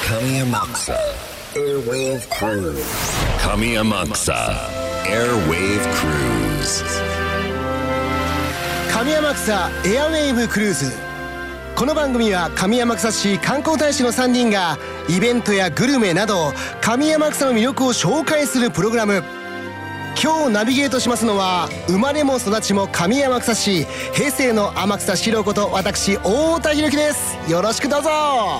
神山草 Airwave Cruise 神山草 Airwave Cruise 神山草エアウェーブクルーズ。この番組は上天草市観光大使の3人がイベントやグルメなど上天草の魅力を紹介するプログラム。今日ナビゲートしますのは生まれも育ちも上天草市、平成の天草四郎こと私太田博樹です。よろしくどうぞ。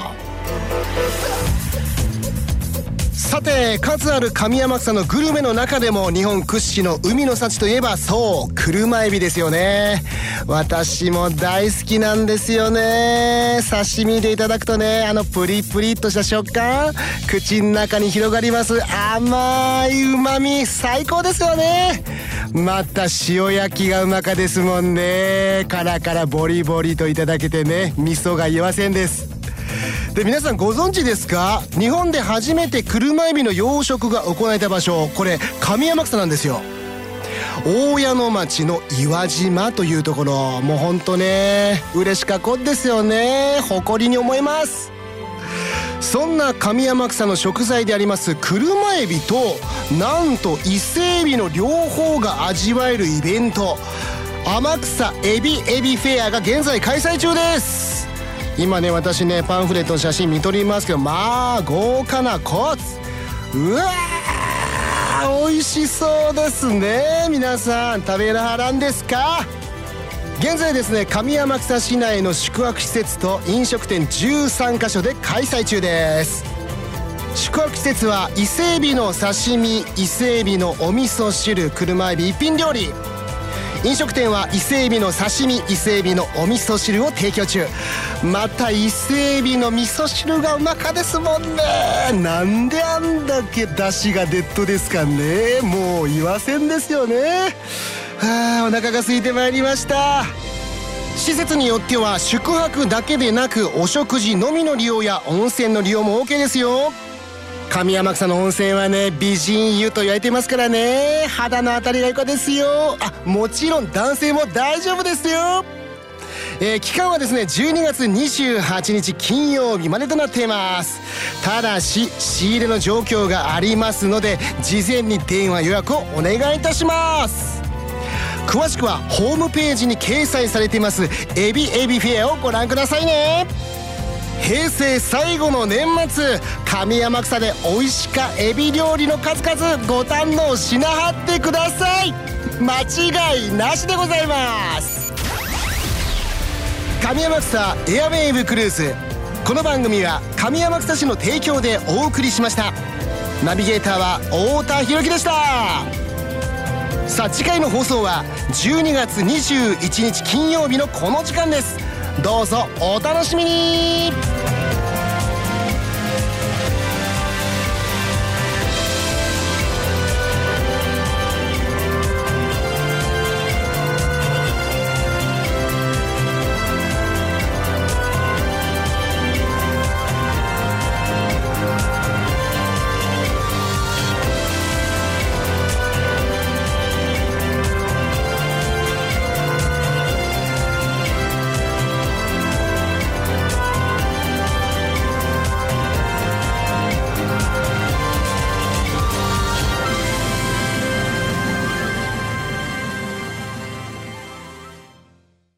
さて、数ある上天草のグルメの中でも日本屈指の海の幸といえばそう車エビですよね。私も大好きなんですよね。刺身でいただくとね、プリプリっとした食感、口の中に広がります甘い旨味、最高ですよね。また塩焼きがうまかですもんね。カラカラボリボリといただけてね、味噌が言わせんです。で、皆さんご存知ですか？日本で初めて車エビの養殖が行われた場所、これ上天草なんですよ。大矢野町の岩島というところ、もうほんとね嬉しかこですよね。誇りに思います。そんな上天草の食材であります車エビと、なんと伊勢エビの両方が味わえるイベント、天草エビフェアが現在開催中です。今ね、私ねパンフレットの写真見とりますけど、まあ豪華なコーツ、うわー美味しそうですね。皆さん食べなはらんですか？現在ですね、上天草市内の宿泊施設と飲食店13カ所で開催中です。宿泊施設は伊勢エビの刺身、伊勢エビのお味噌汁、車エビ一品料理。飲食店は伊勢エビの刺身、伊勢エビのお味噌汁を提供中。また伊勢エビの味噌汁がうまかですもんね。なんであんだけ出汁がデッドですかね。もう言わせんですよね。はあ、お腹が空いてまいりました。施設によっては宿泊だけでなくお食事のみの利用や温泉の利用も OK ですよ。上天草の温泉はね、美人湯と言われてますからね、肌の当たりが良かですよ。もちろん男性も大丈夫ですよ。期間はですね、12月28日金曜日までとなっています。ただし仕入れの状況がありますので、事前に電話予約をお願いいたします。詳しくはホームページに掲載されていますエビフェアをご覧くださいね。平成最後の年末、上天草で美味しかエビ料理の数々ご堪能しなはってください。間違いなしでございます。上天草エアウェーブクルーズ。この番組は上天草市の提供でお送りしました。ナビゲーターは太田博樹でした。さあ、次回の放送は12月21日金曜日のこの時間です。どうぞお楽しみに。